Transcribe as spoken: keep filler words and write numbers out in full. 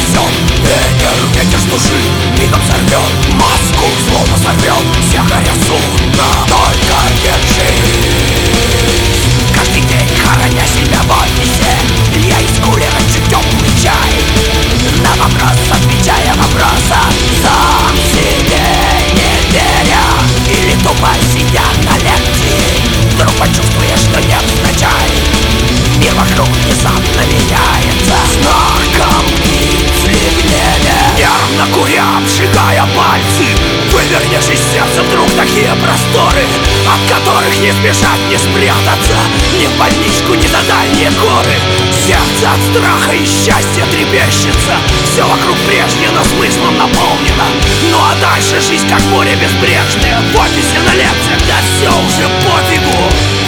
несет ветер, ветер с души мигом сорвет маску, словно сорвет всякое судно. Только держись, каждый день хороня себя в офисе. Я из кулера чуть теплый чай, на вопрос отвечая вопросом, сам себе не веря или тупо сидя на лекции. Вдруг почувствуешь, что невзначай мир вокруг внезапно меняется знаком взлегнения. Нервно куря, обжигая пальцы, вывернешь из сердца вдруг такие просторы, от которых не сбежать, не спрятаться, ни в больничку, ни за дальние горы. Сердце от страха и счастья трепещется, все вокруг прежнее, но смыслом наполнено. Ну а дальше жизнь как море безбрежное, в офисе на лекциях, да все уже пофигу.